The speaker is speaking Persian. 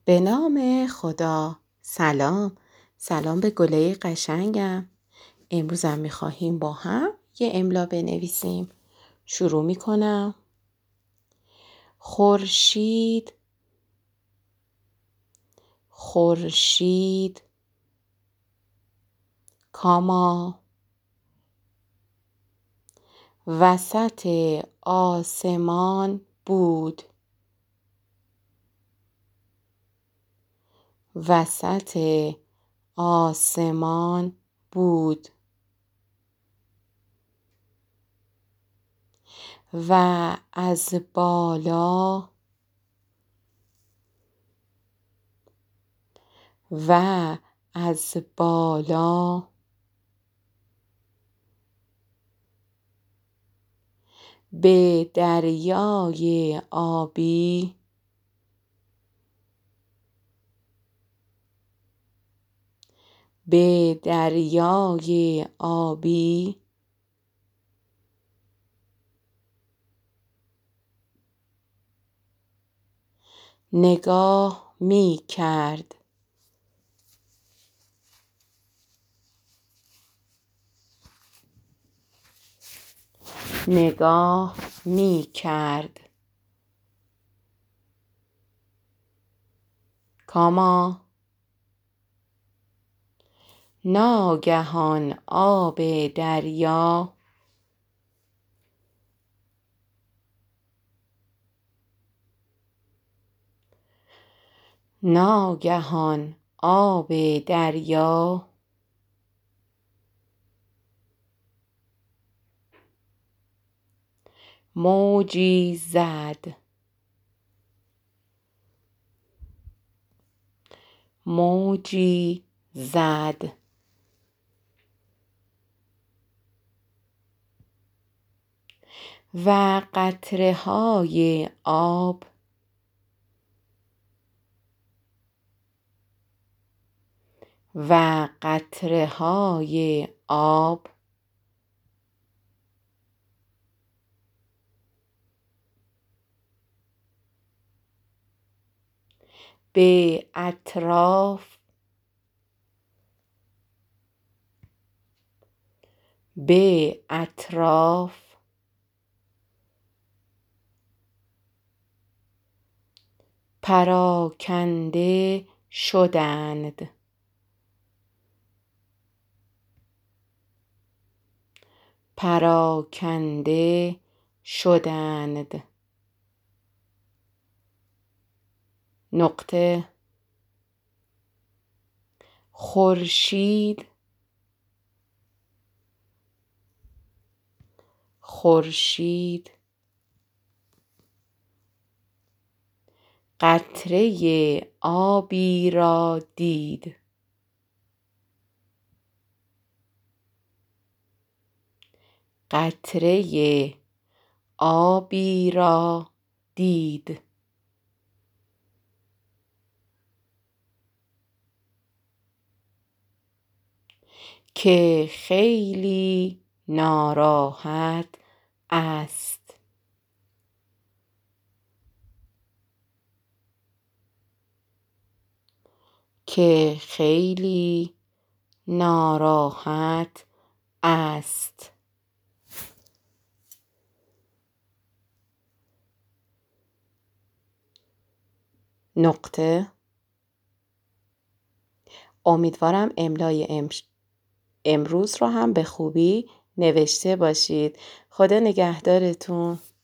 به نام خدا. سلام به گله قشنگم. امروزم میخواهیم با هم یه املا بنویسیم. شروع میکنم. خورشید، خورشید. کاما، وسط آسمان بود، وسط آسمان بود. و از بالا، و از بالا به دریای آبی، به دریای آبی نگاه می کرد. نگاه می کرد. کاما، ناگهان آب دریا ناگهان آب دریا موجی زد. موجی زد. و قطره های آب و قطره های آب به اطراف، به اطراف پراکنده شدند. پراکنده شدند. نقطه. خورشید، خورشید. قطره آبی را دید. قطره آبی را دید. که خیلی ناراحت است. که خیلی ناراحت است. نقطه. امیدوارم املای امروز رو هم به خوبی نوشته باشید. خدا نگهدارتون.